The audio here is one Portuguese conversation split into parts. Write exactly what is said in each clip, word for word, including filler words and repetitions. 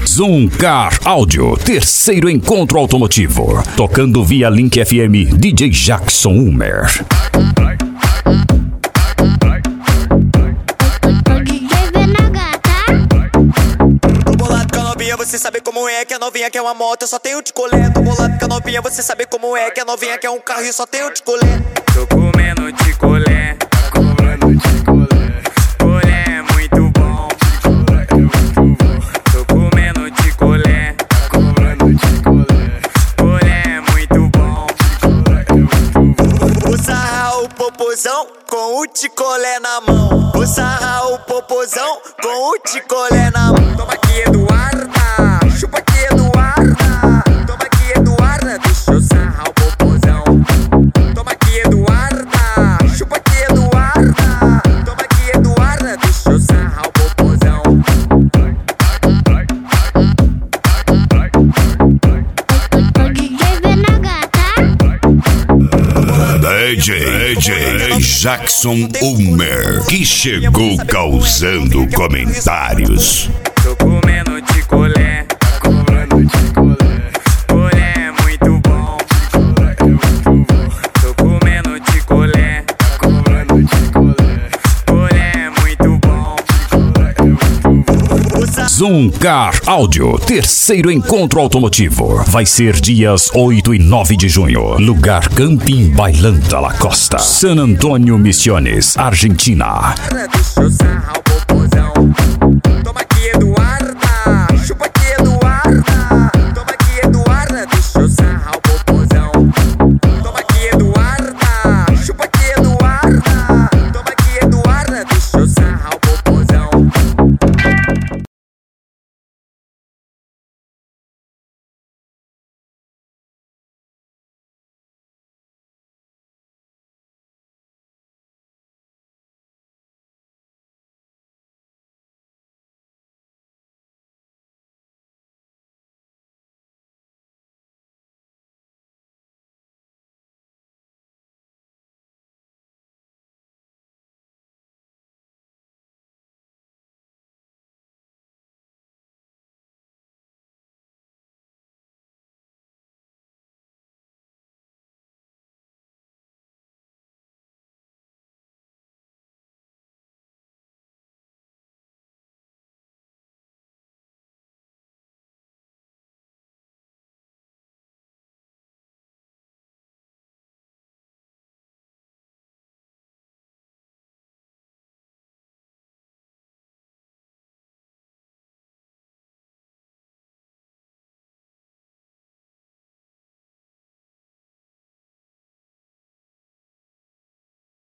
Zoom Car Áudio, terceiro encontro automotivo. Tocando via Link F M, D J Jackson Ulmer. Você sabe como é que a novinha quer uma moto, eu só tenho de colher. Tô bolado com a novinha, você sabe como é que a novinha quer um carro e eu só tenho de colher. Tô comendo de colher, comendo de colher. Colher é muito bom, tô comendo de colher, comendo de colher. Colher é muito bom, vou sarrar o popozão com o ticolé na mão. Vou sarrar o popozão com o ticolé na mão. Toma aqui, Eduarda. Chupa aqui, Eduarda. Toma aqui, Eduarda. Deixa eu sarrar o popozão. Toma aqui, Eduarda. Chupa aqui, Eduarda. Toma aqui, Eduarda. Deixa eu sarrar o popozão. D J, D J Jackson Ulmer, que chegou causando comentários. Tô comendo de colher, comendo de colher. Colher é muito bom, tô comendo de colher, comendo de colher. Colher é muito bom. Zoom Car Áudio, terceiro encontro automotivo. Vai ser dias oito e nove de junho. Lugar Camping Bailanta La Costa, San Antônio Misiones, Argentina. Deixa eu sarrar o popozão. Toma aqui, Eduarda. Chupa aqui, Eduarda. Toma aqui, Eduarda. Deixa eu sarrar o popozão. Toma aqui, Eduarda. Chupa aqui, Eduarda. Toma aqui, Eduarda. Deixa eu sarrar o popozão.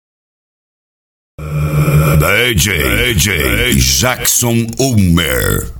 D J, D J Jackson Ulmer.